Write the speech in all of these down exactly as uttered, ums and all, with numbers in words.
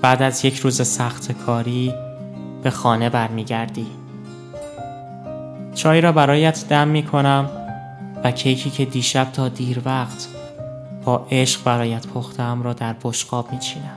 بعد از یک روز سخت کاری به خانه برمیگردی. چای را برایت دم می کنم و کیکی که دیشب تا دیر وقت با عشق برایت پختم را در بشقاب می چینم.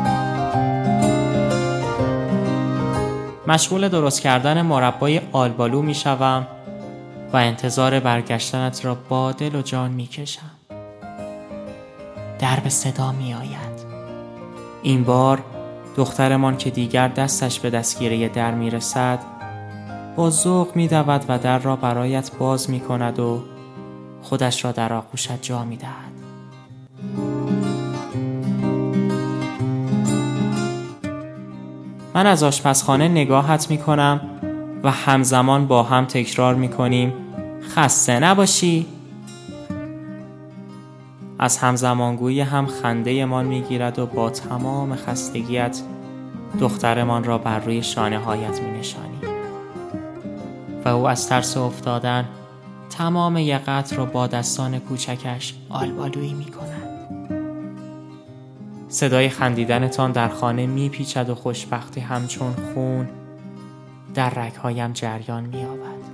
مشغول درست کردن مربای آلبالو می شوم و انتظار برگشتنت را با دل و جان می کشم. در به صدا می آید. این بار دخترمان که دیگر دستش به دستگیره در می رسد با ذوق می دود و در را برایت باز می کند و خودش را در آغوشت جا می دهد. من از آشپزخانه نگاهت می کنم و همزمان با هم تکرار می کنیم خسته نباشی. از همزمانگویی هم خنده من می گیرد و با تمام خستگیت دخترمان را بر روی شانه هایت می نشانی و او از ترس افتادن تمام یقت را با دستان کوچکش آلبالویی می کند. صدای خندیدنتان در خانه می پیچد و خوشبختی همچون خون در رگهایم جریان می یابد.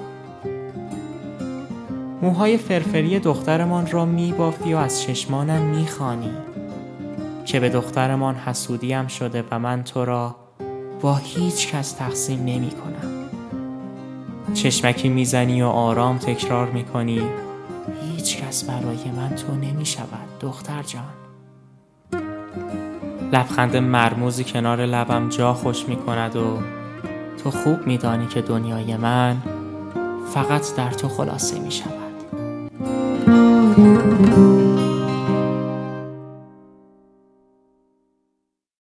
موهای فرفری دخترمان را می بافی و از چشمانم می خوانی که به دخترمان حسودیم شده و من تو را با هیچ کس تقسیم نمی کنم. چشمکی می زنی و آرام تکرار می کنی هیچ کس برای من تو نمی شود دختر جان. لبخند مرموزی کنار لبم جا خوش می کند و تو خوب می دانی که دنیای من فقط در تو خلاصه می شود.